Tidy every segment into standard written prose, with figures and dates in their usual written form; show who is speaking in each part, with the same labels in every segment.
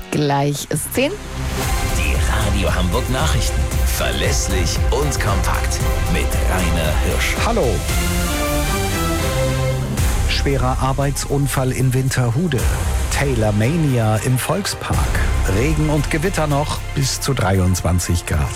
Speaker 1: Gleich ist 10.
Speaker 2: Die Radio Hamburg Nachrichten. Verlässlich und kompakt. Mit Rainer Hirsch.
Speaker 3: Hallo. Schwerer Arbeitsunfall in Winterhude. Taylor Mania im Volkspark. Regen und Gewitter noch bis zu 23 Grad.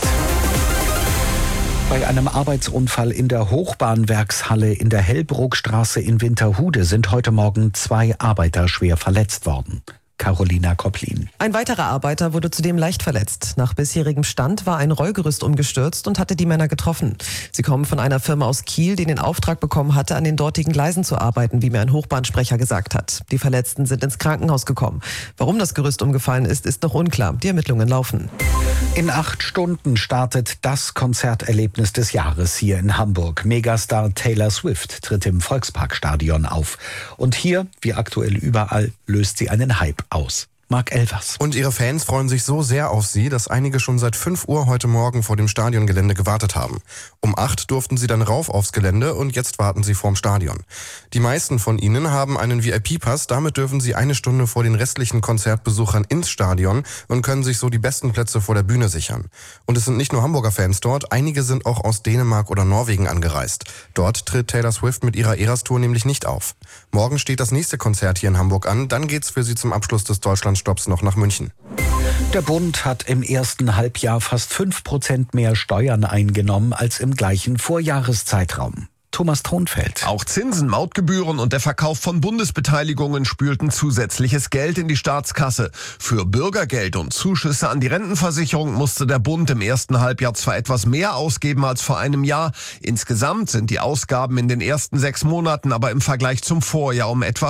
Speaker 3: Bei einem Arbeitsunfall in der Hochbahnwerkshalle in der Hellbruckstraße in Winterhude sind heute Morgen 2 Arbeiter schwer verletzt worden. Carolina Kopplin.
Speaker 4: Ein weiterer Arbeiter wurde zudem leicht verletzt. Nach bisherigem Stand war ein Rollgerüst umgestürzt und hatte die Männer getroffen. Sie kommen von einer Firma aus Kiel, die den Auftrag bekommen hatte, an den dortigen Gleisen zu arbeiten, wie mir ein Hochbahnsprecher gesagt hat. Die Verletzten sind ins Krankenhaus gekommen. Warum das Gerüst umgefallen ist, ist noch unklar. Die Ermittlungen laufen.
Speaker 3: In 8 Stunden startet das Konzerterlebnis des Jahres hier in Hamburg. Megastar Taylor Swift tritt im Volksparkstadion auf. Und hier, wie aktuell überall, löst sie einen Hype aus. Marc Elvers.
Speaker 5: Und ihre Fans freuen sich so sehr auf sie, dass einige schon seit 5 Uhr heute Morgen vor dem Stadiongelände gewartet haben. Um 8 durften sie dann rauf aufs Gelände und jetzt warten sie vorm Stadion. Die meisten von ihnen haben einen VIP-Pass, damit dürfen sie 1 Stunde vor den restlichen Konzertbesuchern ins Stadion und können sich so die besten Plätze vor der Bühne sichern. Und es sind nicht nur Hamburger Fans dort, einige sind auch aus Dänemark oder Norwegen angereist. Dort tritt Taylor Swift mit ihrer Eras-Tour nämlich nicht auf. Morgen steht das nächste Konzert hier in Hamburg an, dann geht's für sie zum Abschluss des Deutschlandstopps noch nach München.
Speaker 3: Der Bund hat im ersten Halbjahr fast 5% mehr Steuern eingenommen als im gleichen Vorjahreszeitraum. Thomas Thronfeld.
Speaker 6: Auch Zinsen, Mautgebühren und der Verkauf von Bundesbeteiligungen spülten zusätzliches Geld in die Staatskasse. Für Bürgergeld und Zuschüsse an die Rentenversicherung musste der Bund im ersten Halbjahr zwar etwas mehr ausgeben als vor einem Jahr. Insgesamt sind die Ausgaben in den ersten 6 Monaten aber im Vergleich zum Vorjahr um etwa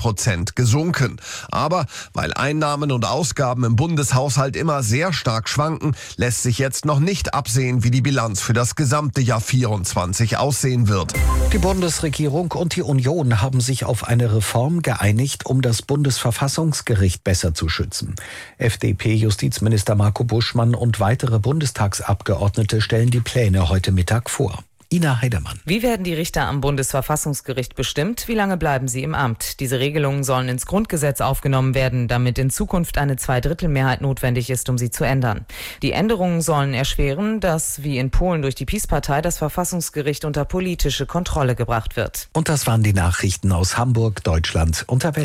Speaker 6: 4% gesunken. Aber weil Einnahmen und Ausgaben im Bundeshaushalt immer sehr stark schwanken, lässt sich jetzt noch nicht absehen, wie die Bilanz für das gesamte Jahr 24 aussehen wird.
Speaker 3: Die Bundesregierung und die Union haben sich auf eine Reform geeinigt, um das Bundesverfassungsgericht besser zu schützen. FDP-Justizminister Marco Buschmann und weitere Bundestagsabgeordnete stellen die Pläne heute Mittag vor. Ina Heidemann.
Speaker 7: Wie werden die Richter am Bundesverfassungsgericht bestimmt? Wie lange bleiben sie im Amt? Diese Regelungen sollen ins Grundgesetz aufgenommen werden, damit in Zukunft eine 2/3-Mehrheit notwendig ist, um sie zu ändern. Die Änderungen sollen erschweren, dass, wie in Polen durch die PiS-Partei, das Verfassungsgericht unter politische Kontrolle gebracht wird.
Speaker 3: Und das waren die Nachrichten aus Hamburg, Deutschland und der Welt.